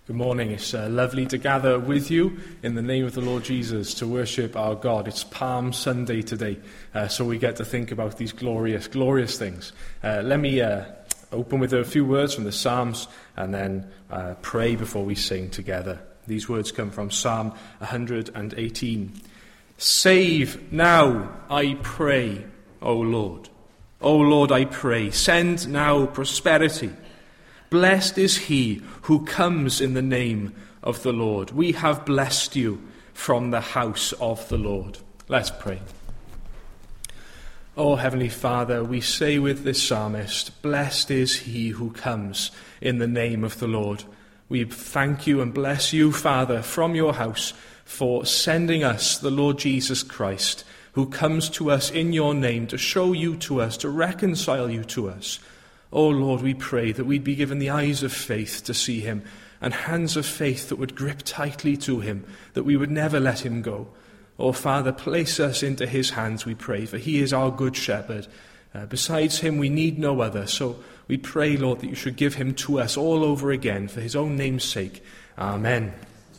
Good morning. It's lovely to gather with you in the name of the Lord Jesus to worship our God. It's Palm Sunday today, so we get to think about these glorious, glorious things. Let me open with a few words from the Psalms and then pray before we sing together. These words come from Psalm 118. Save now, I pray, O Lord. O Lord, I pray, send now prosperity. Blessed is he who comes in the name of the Lord. We have blessed you from the house of the Lord. Let's pray. O Heavenly Father, we say with this psalmist, blessed is he who comes in the name of the Lord. We thank you and bless you, Father, from your house for sending us the Lord Jesus Christ, who comes to us in your name to show you to us, to reconcile you to us. Oh Lord, we pray that we'd be given the eyes of faith to see him and hands of faith that would grip tightly to him, that we would never let him go. Oh Father, place us into his hands, we pray, for he is our good shepherd. Besides him, we need no other. So we pray, Lord, that you should give him to us all over again for his own name's sake. Amen.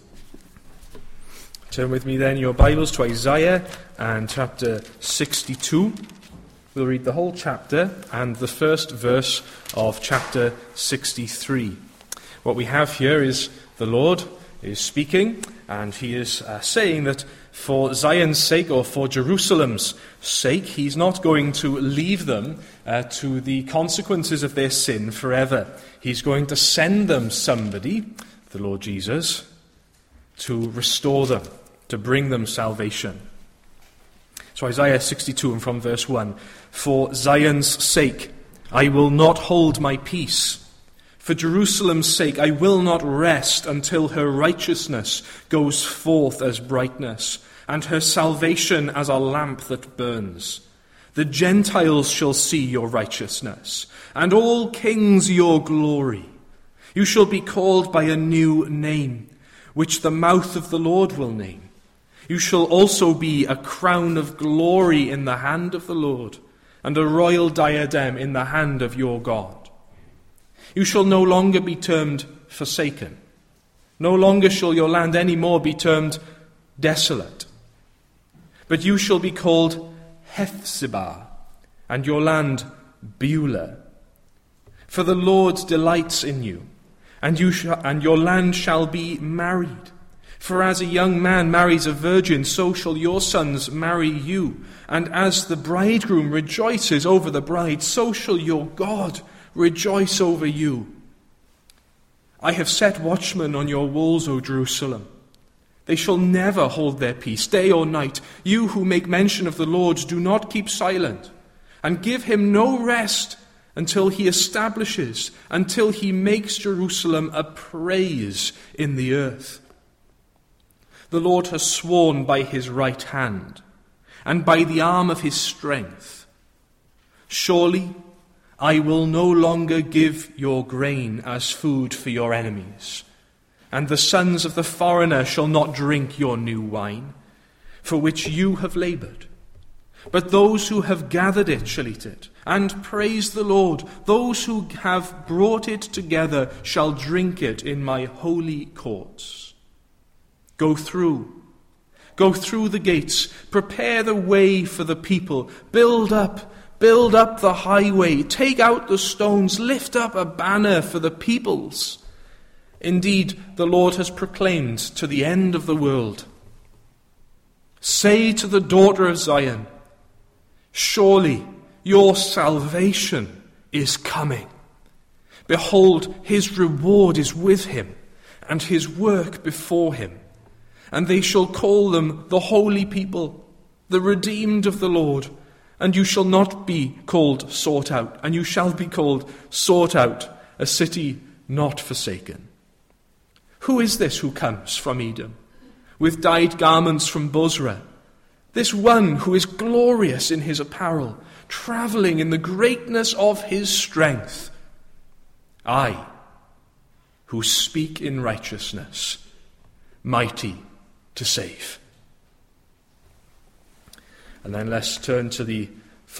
Turn with me then your Bibles to Isaiah and chapter 62. We'll read the whole chapter and the first verse of chapter 63. What we have here is the Lord is speaking, and he is saying that for Zion's sake, or for Jerusalem's sake, he's not going to leave them to the consequences of their sin forever. He's going to send them somebody, the Lord Jesus, to restore them, to bring them salvation. So Isaiah 62 and from verse 1, for Zion's sake I will not hold my peace. For Jerusalem's sake I will not rest until her righteousness goes forth as brightness, and her salvation as a lamp that burns. The Gentiles shall see your righteousness, and all kings your glory. You shall be called by a new name, which the mouth of the Lord will name. You shall also be a crown of glory in the hand of the Lord, and a royal diadem in the hand of your God. You shall no longer be termed forsaken. No longer shall your land any more be termed desolate. But you shall be called Hephzibah, and your land Beulah. For the Lord delights in you, and your land shall be married. For as a young man marries a virgin, so shall your sons marry you. And as the bridegroom rejoices over the bride, so shall your God rejoice over you. I have set watchmen on your walls, O Jerusalem. They shall never hold their peace, day or night. You who make mention of the Lord, do not keep silent, and give him no rest until he establishes, until he makes Jerusalem a praise in the earth. The Lord has sworn by his right hand, and by the arm of his strength. Surely I will no longer give your grain as food for your enemies, and the sons of the foreigner shall not drink your new wine, for which you have labored. But those who have gathered it shall eat it, and praise the Lord. Those who have brought it together shall drink it in my holy courts. Go through the gates, prepare the way for the people, build up the highway, take out the stones, lift up a banner for the peoples. Indeed, the Lord has proclaimed to the end of the world. Say to the daughter of Zion, surely your salvation is coming. Behold, his reward is with him, and his work before him. And they shall call them the holy people, the redeemed of the Lord. And you shall not be called sought out, and you shall be called sought out, a city not forsaken. Who is this who comes from Edom, with dyed garments from Bozrah? This one who is glorious in his apparel, traveling in the greatness of his strength. I, who speak in righteousness, mighty to save. And then let's turn to the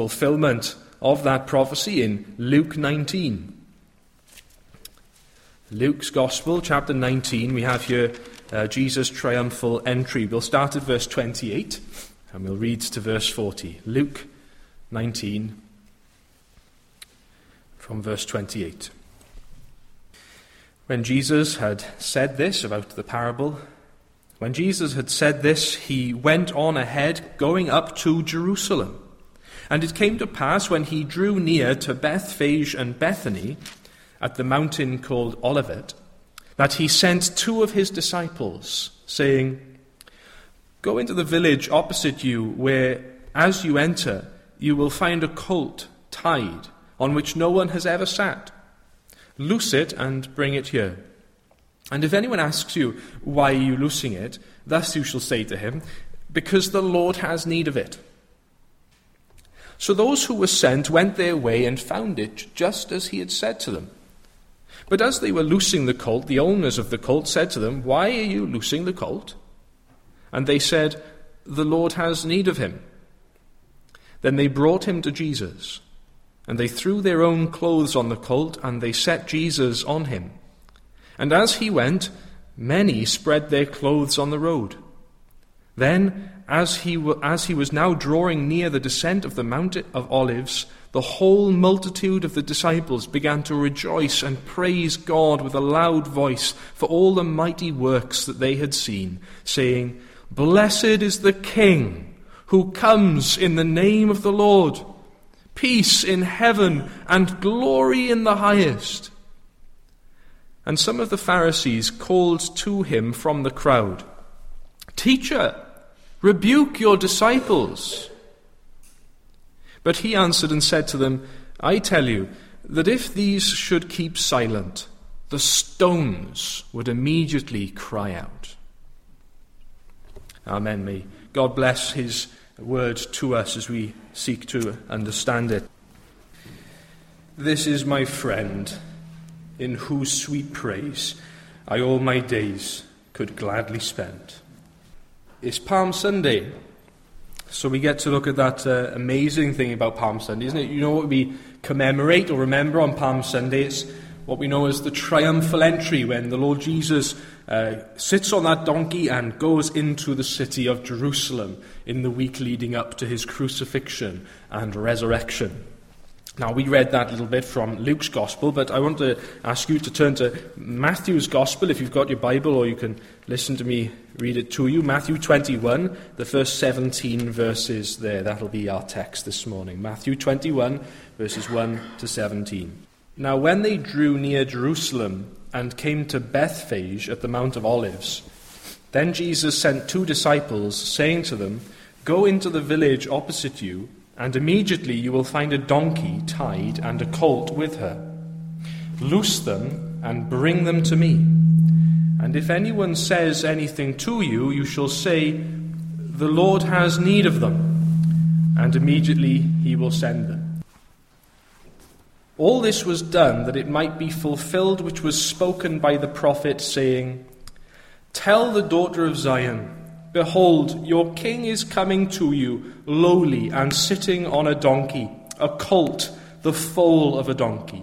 fulfillment of that prophecy in Luke 19. Luke's Gospel, chapter 19, we have here Jesus' triumphal entry. We'll start at verse 28 and we'll read to verse 40. Luke 19, from verse 28. When Jesus had said this about the parable, when Jesus had said this, he went on ahead, going up to Jerusalem. And it came to pass, when he drew near to Bethphage and Bethany, at the mountain called Olivet, that he sent 2 of his disciples, saying, "Go into the village opposite you, where, as you enter, you will find a colt tied, on which no one has ever sat. Loose it and bring it here. And if anyone asks you, 'Why are you loosing it?' thus you shall say to him, 'Because the Lord has need of it.'" So those who were sent went their way and found it just as he had said to them. But as they were loosing the colt, the owners of the colt said to them, "Why are you loosing the colt?" And they said, "The Lord has need of him." Then they brought him to Jesus, and they threw their own clothes on the colt, and they set Jesus on him. And as he went, many spread their clothes on the road. Then, as he was now drawing near the descent of the Mount of Olives, the whole multitude of the disciples began to rejoice and praise God with a loud voice for all the mighty works that they had seen, saying, "Blessed is the King who comes in the name of the Lord. Peace in heaven and glory in the highest." And some of the Pharisees called to him from the crowd, "Teacher, rebuke your disciples." But he answered and said to them, "I tell you that if these should keep silent, the stones would immediately cry out." Amen. May God bless his word to us as we seek to understand it. "This is my friend, in whose sweet praise I all my days could gladly spend." It's Palm Sunday, so we get to look at that amazing thing about Palm Sunday, isn't it? You know what we commemorate or remember on Palm Sunday? It's what we know as the triumphal entry, when the Lord Jesus sits on that donkey and goes into the city of Jerusalem in the week leading up to his crucifixion and resurrection. Now, we read that little bit from Luke's Gospel, but I want to ask you to turn to Matthew's Gospel if you've got your Bible, or you can listen to me read it to you. Matthew 21, the first 17 verses there. That'll be our text this morning. Matthew 21, verses 1 to 17. "Now, when they drew near Jerusalem and came to Bethphage at the Mount of Olives, then Jesus sent 2 disciples, saying to them, 'Go into the village opposite you, and immediately you will find a donkey tied and a colt with her. Loose them and bring them to me. And if anyone says anything to you, you shall say, "The Lord has need of them," and immediately he will send them.' All this was done that it might be fulfilled which was spoken by the prophet, saying, 'Tell the daughter of Zion, behold, your king is coming to you, lowly and sitting on a donkey, a colt, the foal of a donkey.'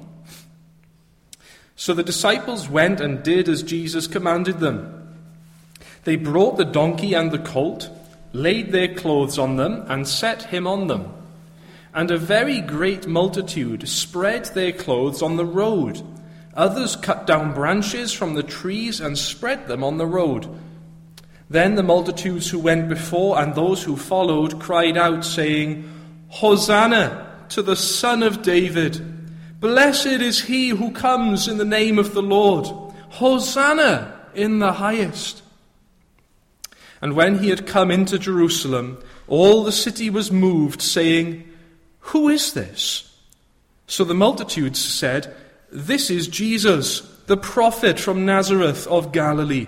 So the disciples went and did as Jesus commanded them. They brought the donkey and the colt, laid their clothes on them, and set him on them. And a very great multitude spread their clothes on the road. Others cut down branches from the trees and spread them on the road. Then the multitudes who went before and those who followed cried out, saying, 'Hosanna to the Son of David! Blessed is he who comes in the name of the Lord! Hosanna in the highest!' And when he had come into Jerusalem, all the city was moved, saying, 'Who is this?' So the multitudes said, 'This is Jesus, the prophet from Nazareth of Galilee.'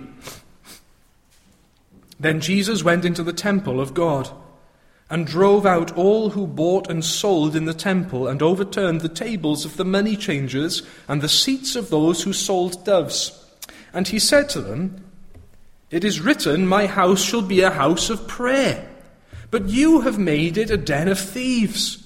Then Jesus went into the temple of God, and drove out all who bought and sold in the temple, and overturned the tables of the money changers and the seats of those who sold doves. And he said to them, 'It is written, my house shall be a house of prayer, but you have made it a den of thieves.'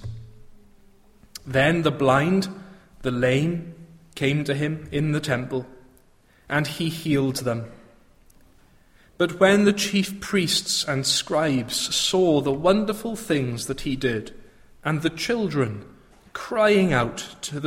Then the blind, the lame, came to him in the temple, and he healed them. But when the chief priests and scribes saw the wonderful things that he did, and the children crying out in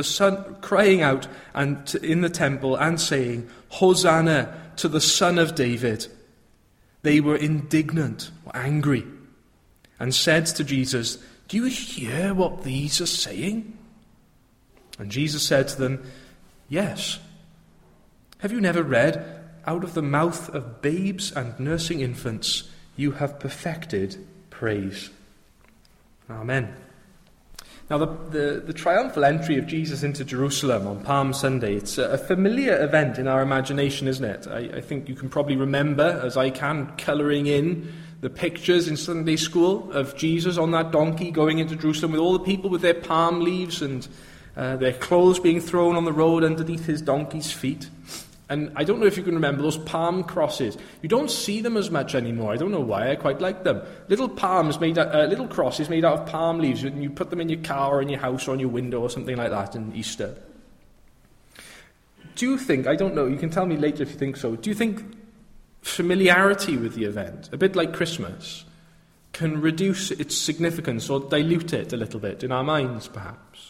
the temple and saying, Hosanna to the Son of David, they were indignant or angry, and said to Jesus, do you hear what these are saying? And Jesus said to them, yes. Have you never read, out of the mouth of babes and nursing infants, you have perfected praise. Amen. Now, the triumphal entry of Jesus into Jerusalem on Palm Sunday, it's a familiar event in our imagination, isn't it? I think you can probably remember, as I can, colouring in the pictures in Sunday school of Jesus on that donkey going into Jerusalem with all the people with their palm leaves and their clothes being thrown on the road underneath his donkey's feet. And I don't know if you can remember those palm crosses. You don't see them as much anymore. I don't know why. I quite like them. Little crosses made out of palm leaves, and you put them in your car or in your house or on your window or something like that in Easter. Do you think, I don't know, you can tell me later if you think so, do you think familiarity with the event, a bit like Christmas, can reduce its significance or dilute it a little bit in our minds, perhaps?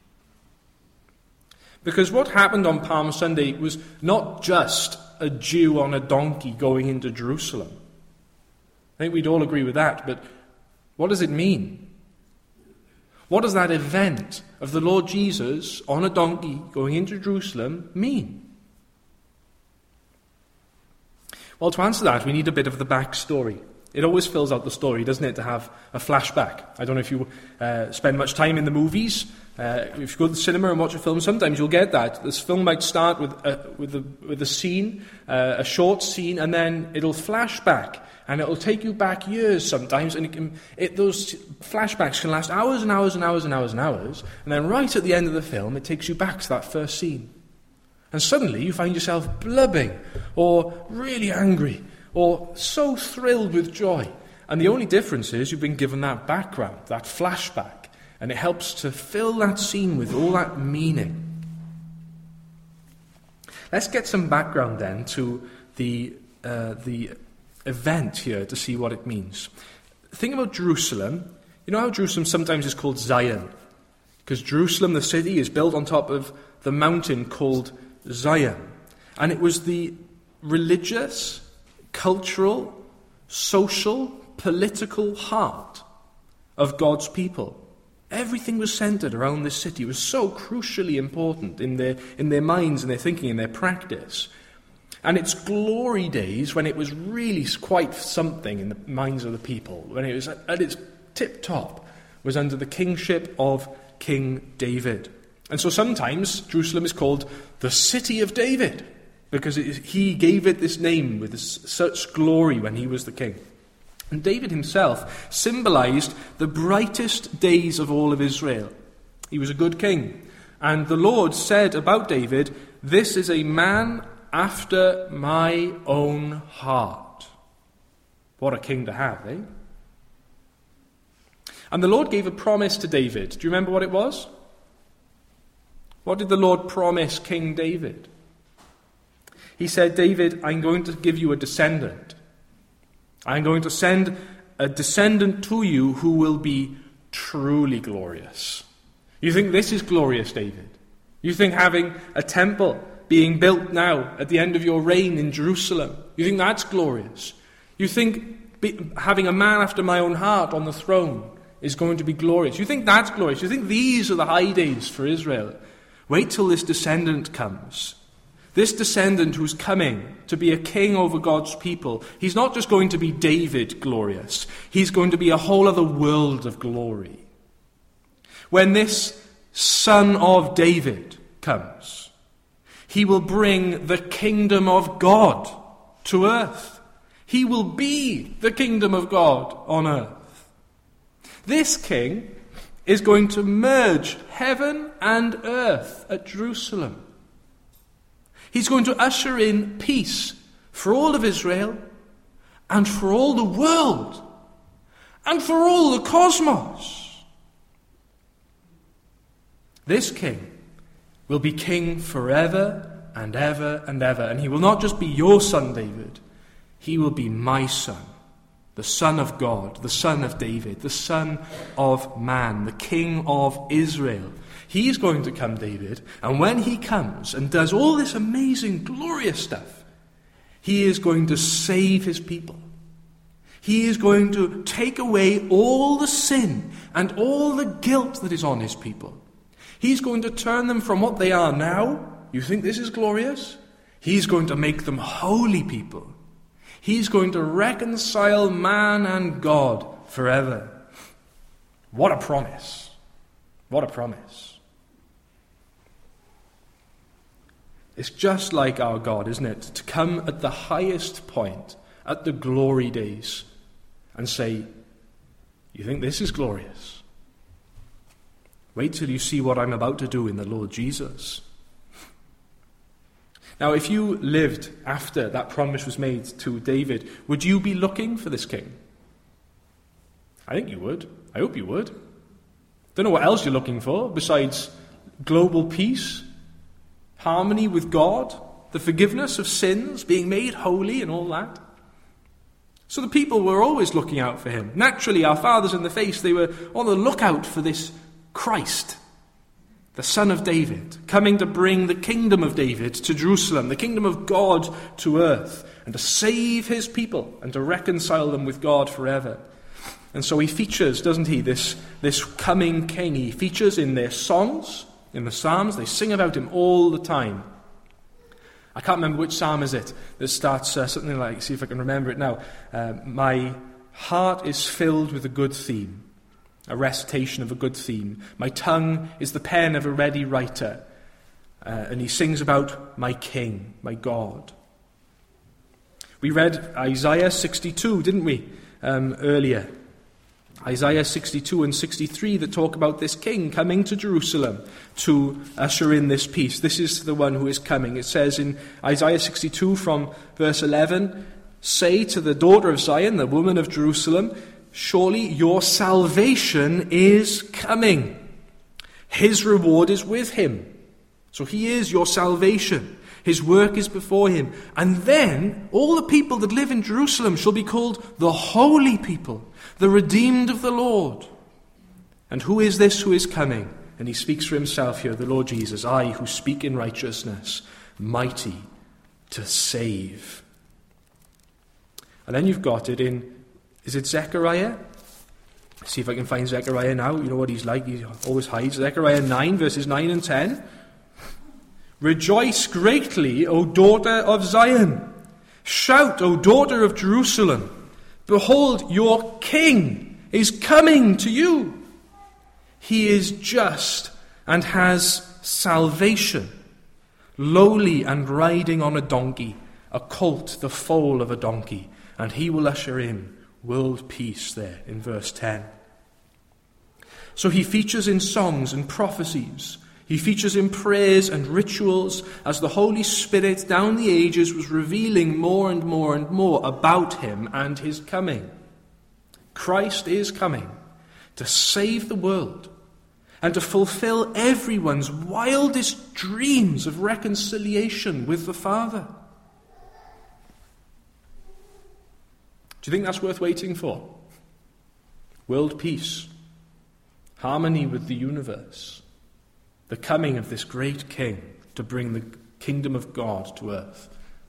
Because what happened on Palm Sunday was not just a Jew on a donkey going into Jerusalem. I think we'd all agree with that, but what does it mean? What does that event of the Lord Jesus on a donkey going into Jerusalem mean? Well, to answer that, we need a bit of the backstory. It always fills out the story, doesn't it, to have a flashback. I don't know if you spend much time in the movies. If you go to the cinema and watch a film, sometimes you'll get that. This film might start with a scene, a short scene, and then it'll flash back. And it'll take you back years sometimes, and those flashbacks can last hours and hours and hours and hours and hours. And then right at the end of the film, it takes you back to that first scene. And suddenly you find yourself blubbing, or really angry, or so thrilled with joy. And the only difference is you've been given that background, that flashback, and it helps to fill that scene with all that meaning. Let's get some background then to the event here to see what it means. Think about Jerusalem. You know how Jerusalem sometimes is called Zion? Because Jerusalem, the city, is built on top of the mountain called Zion. And it was the religious, cultural, social, political heart of God's people. Everything was centered around this city. It was so crucially important in their minds and their thinking and their practice. And its glory days, when it was really quite something in the minds of the people, when it was at its tip-top, was under the kingship of King David. And so sometimes Jerusalem is called the City of David, because he gave it this name with such glory when he was the king. And David himself symbolized the brightest days of all of Israel. He was a good king. And the Lord said about David, "This is a man after my own heart." What a king to have, eh? And the Lord gave a promise to David. Do you remember what it was? What did the Lord promise King David? He said, "David, I'm going to give you a descendant. I'm going to send a descendant to you who will be truly glorious." You think this is glorious, David? You think having a temple being built now at the end of your reign in Jerusalem, you think that's glorious? You think having a man after my own heart on the throne is going to be glorious? You think that's glorious? You think these are the high days for Israel? Wait till this descendant comes. This descendant who's coming to be a king over God's people, he's not just going to be David glorious. He's going to be a whole other world of glory. When this son of David comes, he will bring the kingdom of God to earth. He will be the kingdom of God on earth. This king is going to merge heaven and earth at Jerusalem. He's going to usher in peace for all of Israel and for all the world and for all the cosmos. This king will be king forever and ever and ever. And he will not just be your son, David. He will be my son, the Son of God, the Son of David, the Son of Man, the King of Israel. He is going to come, David, and when he comes and does all this amazing, glorious stuff, he is going to save his people. He is going to take away all the sin and all the guilt that is on his people. He's going to turn them from what they are now. You think this is glorious? He's going to make them holy people. He's going to reconcile man and God forever. What a promise. What a promise. It's just like our God, isn't it? To come at the highest point, at the glory days, and say, you think this is glorious? Wait till you see what I'm about to do in the Lord Jesus. Now, if you lived after that promise was made to David, would you be looking for this king? I think you would. I hope you would. Don't know what else you're looking for besides global peace, harmony with God, the forgiveness of sins, being made holy and all that. So the people were always looking out for him. Naturally, our fathers in the faith, they were on the lookout for this Christ, the Son of David, coming to bring the kingdom of David to Jerusalem, the kingdom of God to earth, and to save his people and to reconcile them with God forever. And so he features, doesn't he, this coming king. He features in their songs, in the Psalms. They sing about him all the time. I can't remember which psalm is it that starts something like, see if I can remember it now. My heart is filled with a good theme, a recitation of a good theme. My tongue is the pen of a ready writer. And he sings about my King, my God. We read Isaiah 62, didn't we, earlier? Isaiah 62 and 63 that talk about this king coming to Jerusalem to usher in this peace. This is the one who is coming. It says in Isaiah 62 from verse 11, "Say to the daughter of Zion, the woman of Jerusalem, surely your salvation is coming. His reward is with him." So he is your salvation. His work is before him. And then all the people that live in Jerusalem shall be called the holy people, the redeemed of the Lord. And who is this who is coming? And he speaks for himself here, the Lord Jesus. "I who speak in righteousness, mighty to save." And then you've got it in, is it Zechariah? See if I can find Zechariah now. You know what he's like. He always hides. Zechariah 9, verses 9 and 10. "Rejoice greatly, O daughter of Zion. Shout, O daughter of Jerusalem. Behold, your king is coming to you. He is just and has salvation, lowly and riding on a donkey, a colt, the foal of a donkey. And he will usher in world peace," there in verse 10. So he features in songs and prophecies. He features in prayers and rituals as the Holy Spirit down the ages was revealing more and more and more about him and his coming. Christ is coming to save the world and to fulfill everyone's wildest dreams of reconciliation with the Father. Do you think that's worth waiting for? World peace, harmony with the universe, the coming of this great king to bring the kingdom of God to earth.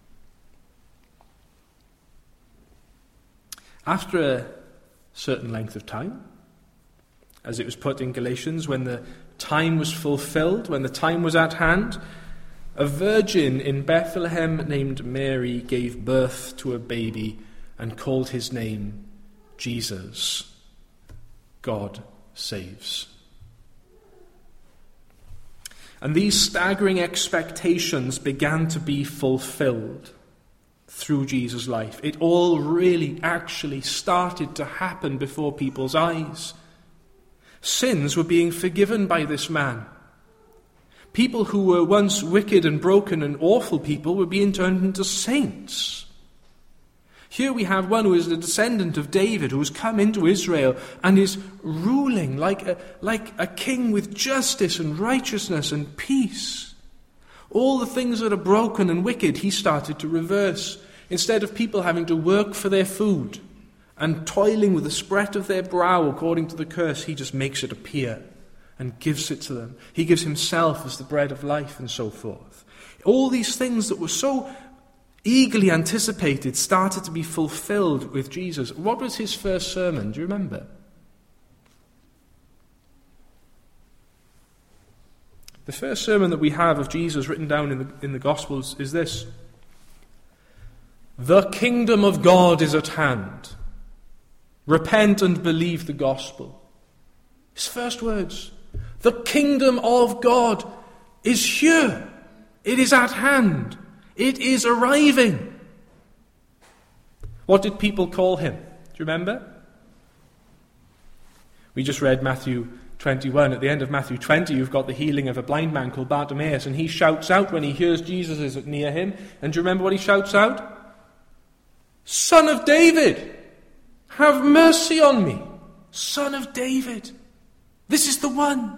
After a certain length of time, as it was put in Galatians, when the time was fulfilled, when the time was at hand, a virgin in Bethlehem named Mary gave birth to a baby and called his name Jesus. God saves. And these staggering expectations began to be fulfilled through Jesus' life. It all really actually started to happen before people's eyes. Sins were being forgiven by this man. People who were once wicked and broken and awful people were being turned into saints. Here we have one who is the descendant of David, who has come into Israel and is ruling like a king with justice and righteousness and peace. All the things that are broken and wicked, he started to reverse. Instead of people having to work for their food and toiling with the sweat of their brow according to the curse, he just makes it appear and gives it to them. He gives himself as the bread of life and so forth. All these things that were so eagerly anticipated started to be fulfilled with Jesus. What was his first sermon? Do you remember? The first sermon that we have of Jesus written down in the Gospels is this: "The kingdom of God is at hand. Repent and believe the gospel." His first words. The kingdom of God is here. It is at hand. It is arriving. What did people call him? Do you remember? We just read Matthew 21. At the end of Matthew 20, you've got the healing of a blind man called Bartimaeus, and he shouts out when he hears Jesus is near him. And do you remember what he shouts out? "Son of David, have mercy on me." Son of David. This is the one.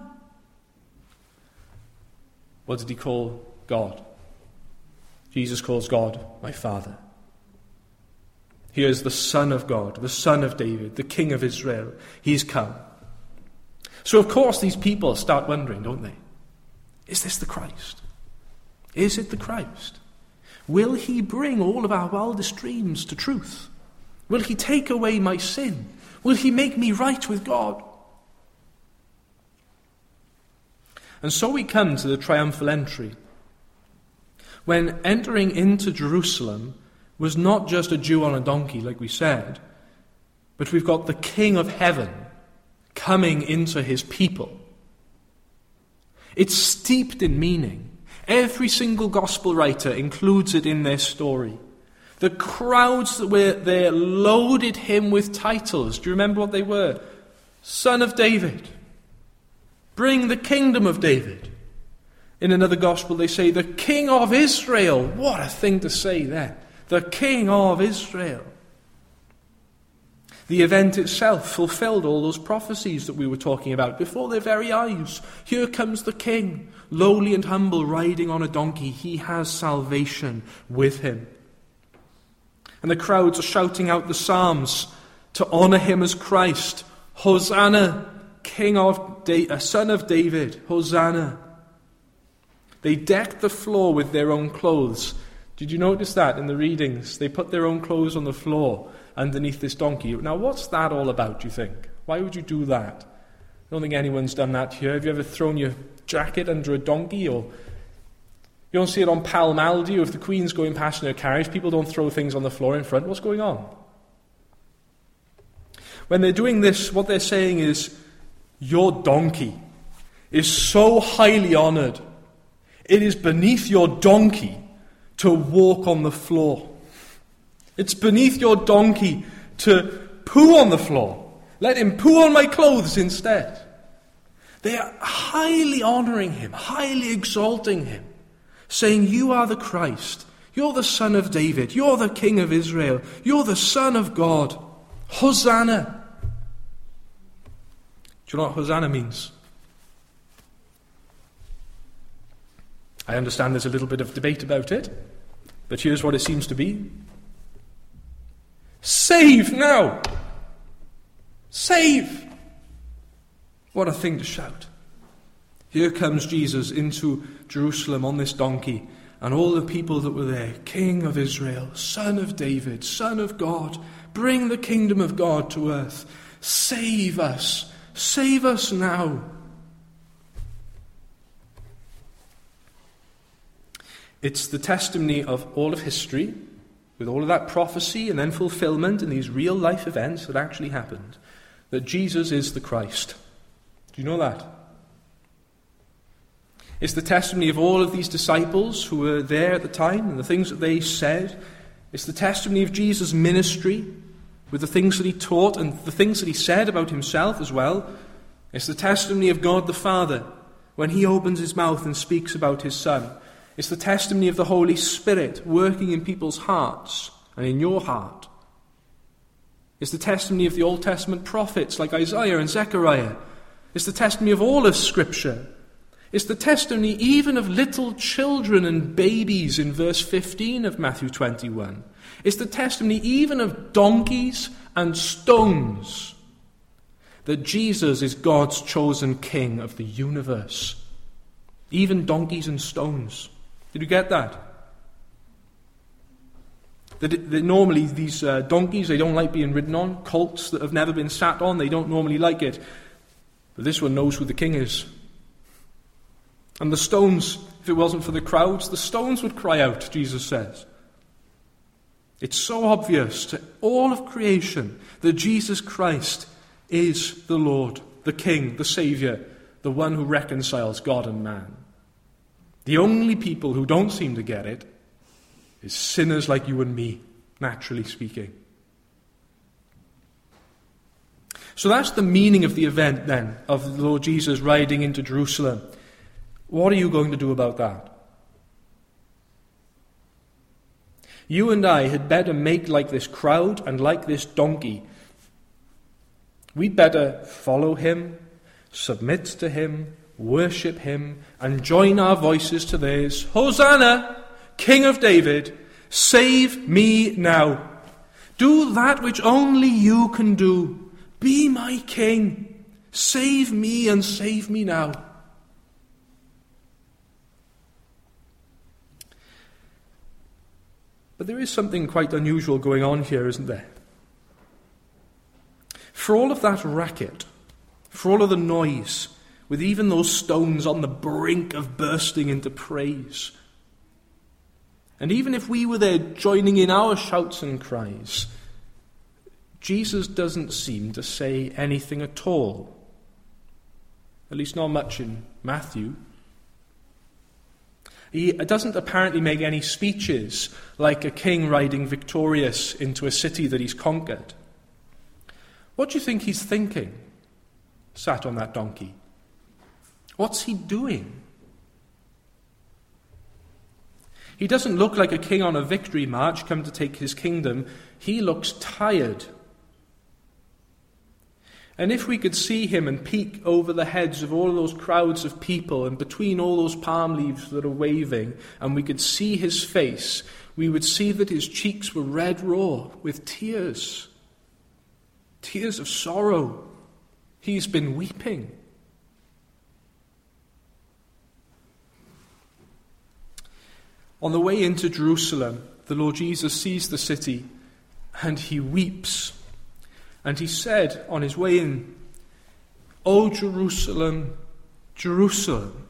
What did he call God? Jesus calls God my Father. Here is the Son of God, the Son of David, the King of Israel. He's come. So of course these people start wondering, don't they? Is this the Christ? Is it the Christ? Will he bring all of our wildest dreams to truth? Will he take away my sin? Will he make me right with God? And so we come to the triumphal entry, when entering into Jerusalem was not just a Jew on a donkey, like we said, but we've got the King of Heaven coming into his people. It's steeped in meaning. Every single gospel writer includes it in their story. The crowds that were there loaded him with titles. Do you remember what they were? Son of David. Bring the kingdom of David. In another gospel they say the King of Israel. What a thing to say there. The King of Israel. The event itself fulfilled all those prophecies that we were talking about before their very eyes. Here comes the King, lowly and humble, riding on a donkey. He has salvation with him. And the crowds are shouting out the psalms to honor him as Christ. Hosanna, Son of David, Hosanna. They decked the floor with their own clothes. Did you notice that in the readings? They put their own clothes on the floor underneath this donkey. Now, what's that all about, do you think? Why would you do that? I don't think anyone's done that here. Have you ever thrown your jacket under a donkey? Or you don't see it on Pall Mall, do you? If the Queen's going past in her carriage, people don't throw things on the floor in front. What's going on? When they're doing this, what they're saying is, your donkey is so highly honored. It is beneath your donkey to walk on the floor. It's beneath your donkey to poo on the floor. Let him poo on my clothes instead. They are highly honoring him, highly exalting him, saying, you are the Christ. You're the Son of David. You're the King of Israel. You're the Son of God. Hosanna. Do you know what Hosanna means? I understand there's a little bit of debate about it, but here's what it seems to be. Save now! Save! What a thing to shout. Here comes Jesus into Jerusalem on this donkey, and all the people that were there, King of Israel, Son of David, Son of God, bring the kingdom of God to earth. Save us! Save us now! It's the testimony of all of history, with all of that prophecy and then fulfillment in these real life events that actually happened, that Jesus is the Christ. Do you know that? It's the testimony of all of these disciples who were there at the time and the things that they said. It's the testimony of Jesus' ministry with the things that he taught and the things that he said about himself as well. It's the testimony of God the Father when he opens his mouth and speaks about his Son. It's the testimony of the Holy Spirit working in people's hearts and in your heart. It's the testimony of the Old Testament prophets like Isaiah and Zechariah. It's the testimony of all of Scripture. It's the testimony even of little children and babies in verse 15 of Matthew 21. It's the testimony even of donkeys and stones that Jesus is God's chosen king of the universe. Even donkeys and stones. Did you get that? Normally these donkeys, they don't like being ridden on. Colts that have never been sat on, they don't normally like it. But this one knows who the king is. And the stones, if it wasn't for the crowds, the stones would cry out, Jesus says. It's so obvious to all of creation that Jesus Christ is the Lord, the King, the Saviour, the one who reconciles God and man. The only people who don't seem to get it is sinners like you and me, naturally speaking. So that's the meaning of the event then, of the Lord Jesus riding into Jerusalem. What are you going to do about that? You and I had better make like this crowd and like this donkey. We'd better follow him, submit to him, worship him, and join our voices to theirs. Hosanna, King of David, save me now. Do that which only you can do. Be my king. Save me and save me now. But there is something quite unusual going on here, isn't there? For all of that racket, for all of the noise, with even those stones on the brink of bursting into praise, and even if we were there joining in our shouts and cries, Jesus doesn't seem to say anything at all. At least not much in Matthew. He doesn't apparently make any speeches like a king riding victorious into a city that he's conquered. What do you think he's thinking, sat on that donkey? What's he doing? He doesn't look like a king on a victory march come to take his kingdom. He looks tired. And if we could see him and peek over the heads of all of those crowds of people and between all those palm leaves that are waving, and we could see his face, we would see that his cheeks were red raw with tears. Tears of sorrow. He's been weeping. On the way into Jerusalem, the Lord Jesus sees the city and he weeps. And he said on his way in, "O Jerusalem, Jerusalem,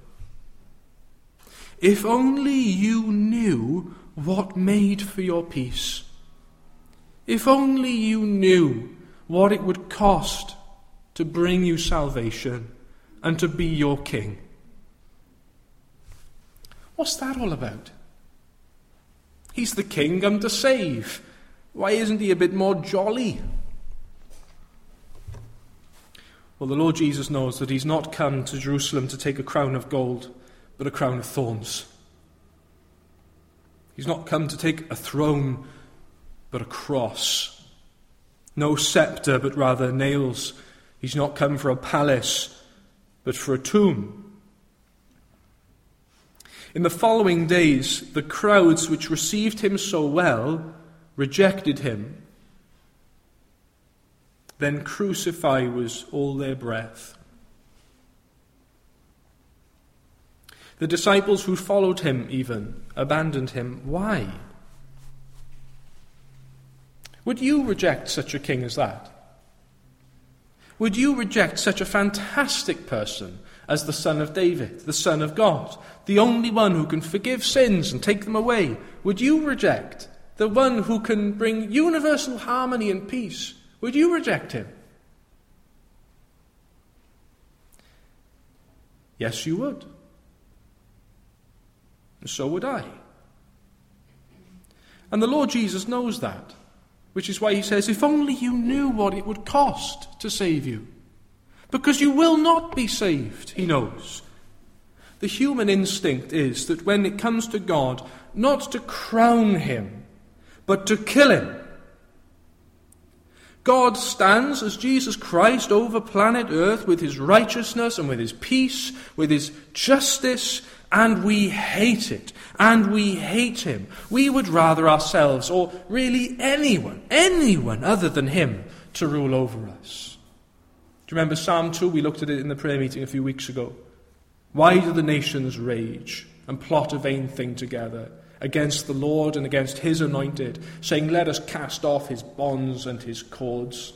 if only you knew what made for your peace. If only you knew what it would cost to bring you salvation and to be your king." What's that all about? He's the king come to save. Why isn't he a bit more jolly? Well, the Lord Jesus knows that he's not come to Jerusalem to take a crown of gold, but a crown of thorns. He's not come to take a throne, but a cross. No scepter, but rather nails. He's not come for a palace, but for a tomb. In the following days, the crowds which received him so well rejected him. Then crucify was all their breath. The disciples who followed him even abandoned him. Why? Would you reject such a king as that? Would you reject such a fantastic person as the Son of David, the Son of God, the only one who can forgive sins and take them away? Would you reject the one who can bring universal harmony and peace? Would you reject him? Yes, you would. And so would I. And the Lord Jesus knows that, which is why he says, if only you knew what it would cost to save you. Because you will not be saved, he knows. The human instinct is that when it comes to God, not to crown him, but to kill him. God stands as Jesus Christ over planet Earth with his righteousness and with his peace, with his justice, and we hate it, and we hate him. We would rather ourselves, or really anyone other than him, to rule over us. Do you remember Psalm 2? We looked at it in the prayer meeting a few weeks ago. Why do the nations rage and plot a vain thing together against the Lord and against his anointed, saying, let us cast off his bonds and his cords?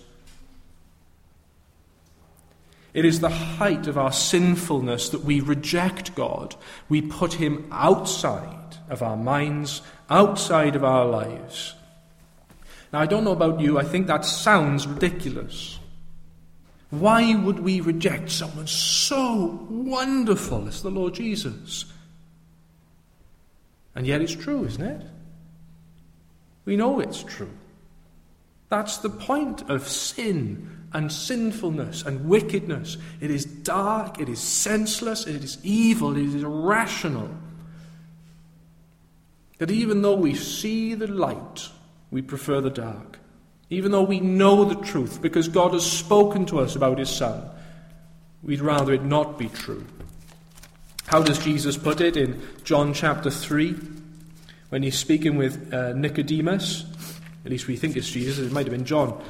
It is the height of our sinfulness that we reject God. We put him outside of our minds, outside of our lives. Now, I don't know about you, I think that sounds ridiculous. Why would we reject someone so wonderful as the Lord Jesus? And yet it's true, isn't it? We know it's true. That's the point of sin and sinfulness and wickedness. It is dark, it is senseless, it is evil, it is irrational. That even though we see the light, we prefer the dark. Even though we know the truth, because God has spoken to us about his Son, we'd rather it not be true. How does Jesus put it in John chapter 3, when he's speaking with Nicodemus? At least we think it's Jesus, it might have been John.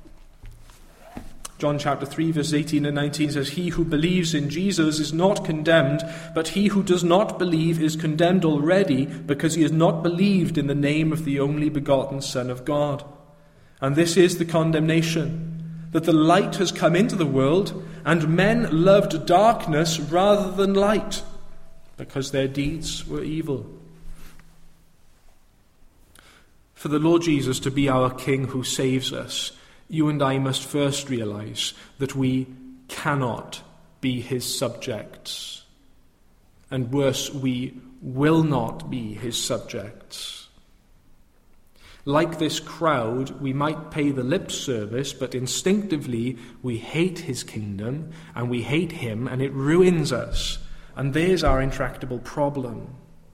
John chapter 3, verse 18 and 19 says, he who believes in Jesus is not condemned, but he who does not believe is condemned already, because he has not believed in the name of the only begotten Son of God. And this is the condemnation, that the light has come into the world, and men loved darkness rather than light, because their deeds were evil. For the Lord Jesus to be our King who saves us, you and I must first realize that we cannot be his subjects. And worse, we will not be his subjects. Like this crowd, we might pay the lip service, but instinctively we hate his kingdom, and we hate him, and it ruins us. And there's our intractable problem.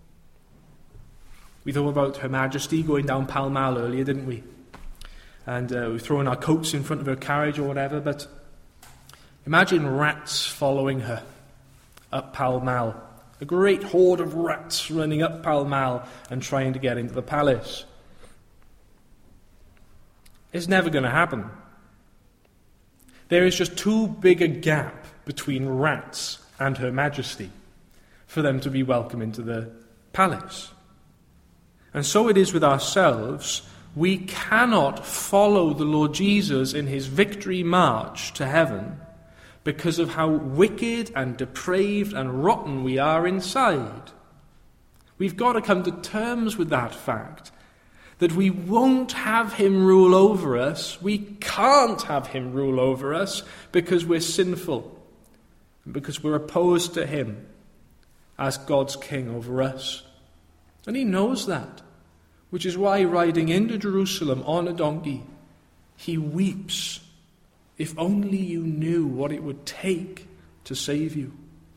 We thought about Her Majesty going down Pall Mall earlier, didn't we? And we were throwing our coats in front of her carriage or whatever, but imagine rats following her up Pall Mall. A great horde of rats running up Pall Mall and trying to get into the palace. It's never going to happen. There is just too big a gap between rats and Her Majesty for them to be welcome into the palace. And so it is with ourselves. We cannot follow the Lord Jesus in his victory march to heaven because of how wicked and depraved and rotten we are inside. We've got to come to terms with that fact, that we won't have him rule over us. We can't have him rule over us because we're sinful, and because we're opposed to him as God's king over us. And he knows that, which is why riding into Jerusalem on a donkey, he weeps. If only you knew what it would take to save you.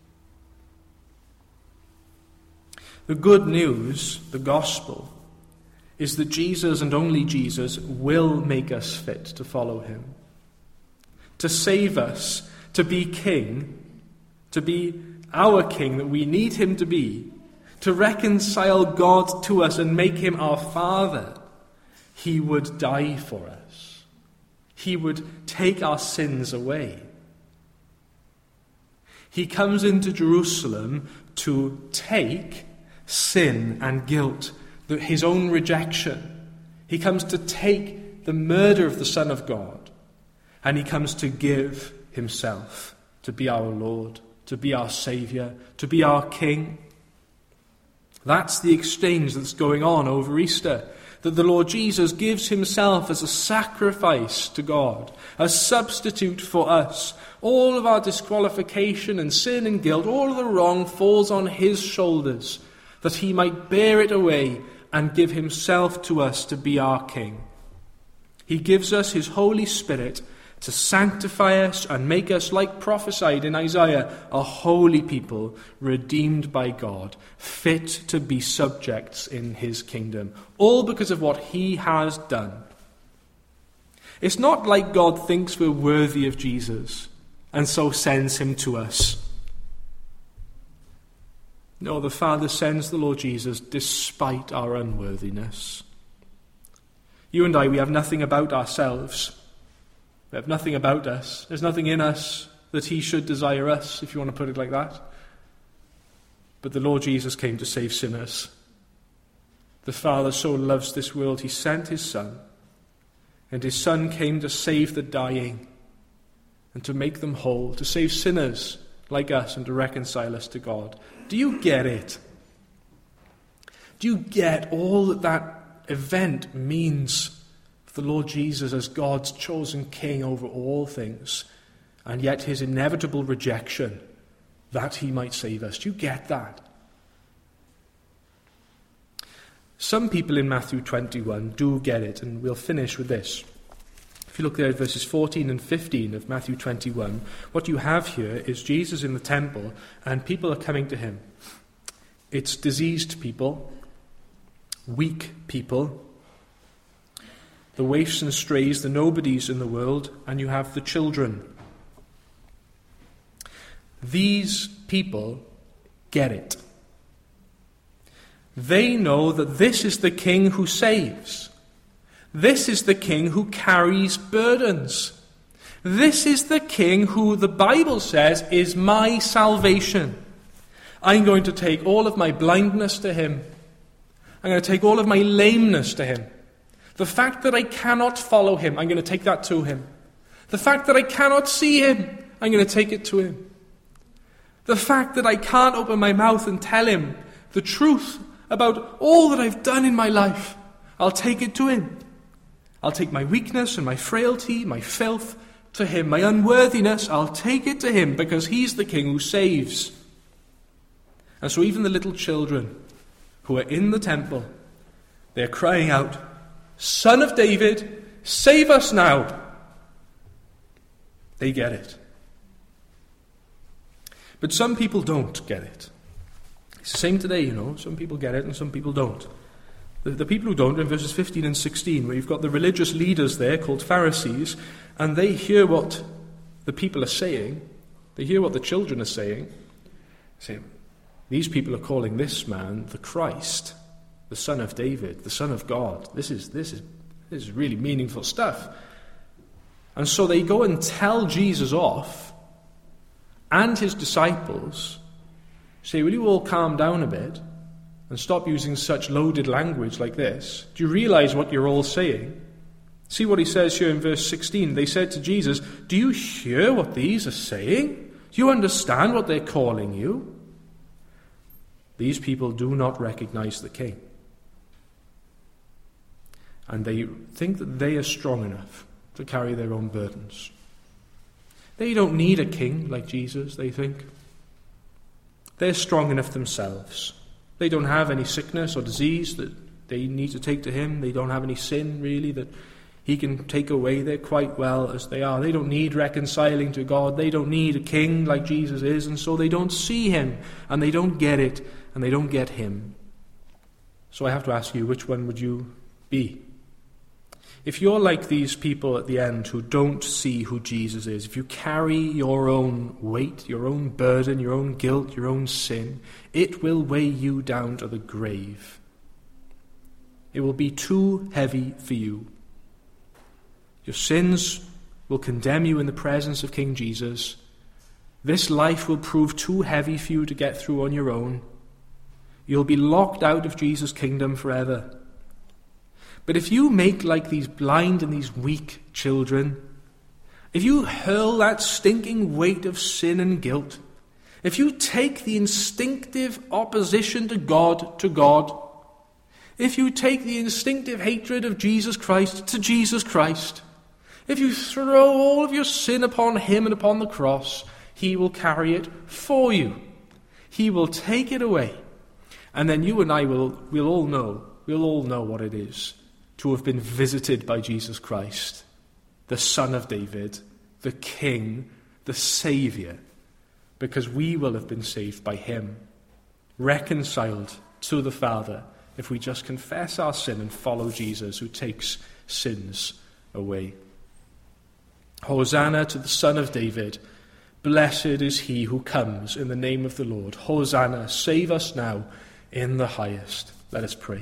The good news, the gospel, is that Jesus and only Jesus will make us fit to follow him. To save us, to be king, to be our king that we need him to be, to reconcile God to us and make him our Father, he would die for us. He would take our sins away. He comes into Jerusalem to take sin and guilt, his own rejection. He comes to take the murder of the Son of God, and he comes to give himself to be our Lord, to be our Saviour, to be our King. That's the exchange that's going on over Easter, that the Lord Jesus gives himself as a sacrifice to God, a substitute for us. All of our disqualification and sin and guilt, all of the wrong falls on his shoulders, that he might bear it away and give himself to us to be our King. He gives us his Holy Spirit to sanctify us and make us, like prophesied in Isaiah, a holy people, redeemed by God, fit to be subjects in his kingdom, all because of what he has done. It's not like God thinks we're worthy of Jesus and so sends him to us. No, the Father sends the Lord Jesus despite our unworthiness. You and I, we have nothing about ourselves. We have nothing about us. There's nothing in us that he should desire us, if you want to put it like that. But the Lord Jesus came to save sinners. The Father so loves this world, he sent his Son. And his Son came to save the dying and to make them whole, to save sinners like us and to reconcile us to God. Do you get it? Do you get all that that event means for the Lord Jesus as God's chosen King over all things, and yet his inevitable rejection that he might save us? Do you get that? Some people in Matthew 21 do get it, and we'll finish with this. If you look there at verses 14 and 15 of Matthew 21, what you have here is Jesus in the temple, and people are coming to him. It's diseased people, weak people, the waifs and strays, the nobodies in the world, and you have the children. These people get it. They know that this is the King who saves. This is the King who carries burdens. This is the King who the Bible says is my salvation. I'm going to take all of my blindness to him. I'm going to take all of my lameness to him. The fact that I cannot follow him, I'm going to take that to him. The fact that I cannot see him, I'm going to take it to him. The fact that I can't open my mouth and tell him the truth about all that I've done in my life, I'll take it to him. I'll take my weakness and my frailty, my filth to him, my unworthiness, I'll take it to him because he's the King who saves. And so even the little children who are in the temple, they're crying out, Son of David, save us now. They get it. But some people don't get it. It's the same today, Some people get it and some people don't. The people who don't are in verses 15 and 16, where you've got the religious leaders there called Pharisees, and they hear what the people are saying. They hear what the children are saying. Say, these people are calling this man the Christ, the Son of David, the Son of God. This is really meaningful stuff. And so they go and tell Jesus off, and his disciples say, will you all calm down a bit and stop using such loaded language like this? Do you realize what you're all saying? See what he says here in verse 16. They said to Jesus, do you hear what these are saying? Do you understand what they're calling you? These people do not recognize the King. And they think that they are strong enough to carry their own burdens. They don't need a king like Jesus, they think. They're strong enough themselves. They don't have any sickness or disease that they need to take to him. They don't have any sin, really, that he can take away. They're quite well as they are. They don't need reconciling to God. They don't need a king like Jesus is, and so they don't see him, and they don't get it, and they don't get him. So I have to ask you, which one would you be? If you're like these people at the end who don't see who Jesus is, if you carry your own weight, your own burden, your own guilt, your own sin, it will weigh you down to the grave. It will be too heavy for you. Your sins will condemn you in the presence of King Jesus. This life will prove too heavy for you to get through on your own. You'll be locked out of Jesus' kingdom forever. But if you make like these blind and these weak children, if you hurl that stinking weight of sin and guilt, if you take the instinctive opposition to God, if you take the instinctive hatred of Jesus Christ to Jesus Christ, if you throw all of your sin upon him and upon the cross, he will carry it for you. He will take it away. And then you and I we'll all know what it is to have been visited by Jesus Christ, the Son of David, the King, the Saviour, because we will have been saved by him, reconciled to the Father, if we just confess our sin and follow Jesus who takes sins away. Hosanna to the Son of David. Blessed is he who comes in the name of the Lord. Hosanna, save us now in the highest. Let us pray.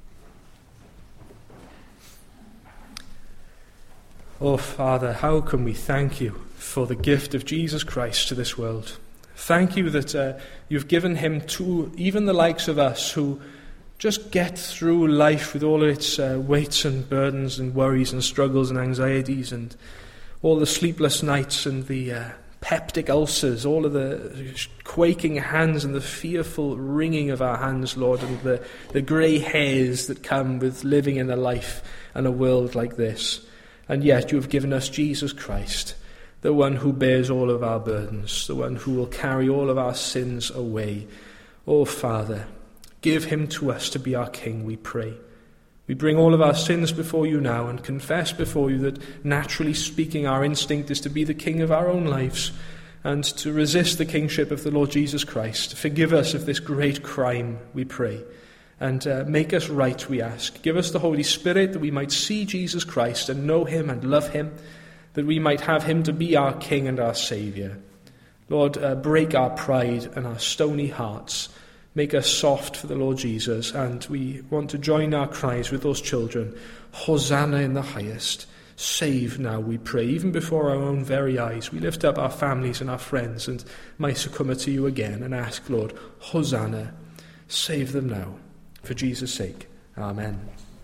Oh, Father, how can we thank you for the gift of Jesus Christ to this world? Thank you that you've given him to even the likes of us who just get through life with all its weights and burdens and worries and struggles and anxieties and all the sleepless nights and the peptic ulcers, all of the quaking hands and the fearful wringing of our hands, Lord, and the grey hairs that come with living in a life and a world like this. And yet you have given us Jesus Christ, the one who bears all of our burdens, the one who will carry all of our sins away. Oh, Father, give him to us to be our King, we pray. We bring all of our sins before you now and confess before you that, naturally speaking, our instinct is to be the king of our own lives and to resist the kingship of the Lord Jesus Christ. Forgive us of this great crime, we pray, and make us right, we ask. Give us the Holy Spirit that we might see Jesus Christ and know him and love him, that we might have him to be our King and our Saviour. Lord, break our pride and our stony hearts. Make us soft for the Lord Jesus, and we want to join our cries with those children. Hosanna in the highest. Save now, we pray, even before our own very eyes. We lift up our families and our friends and Maisakuma to you again and ask, Lord, Hosanna, save them now. For Jesus' sake, amen.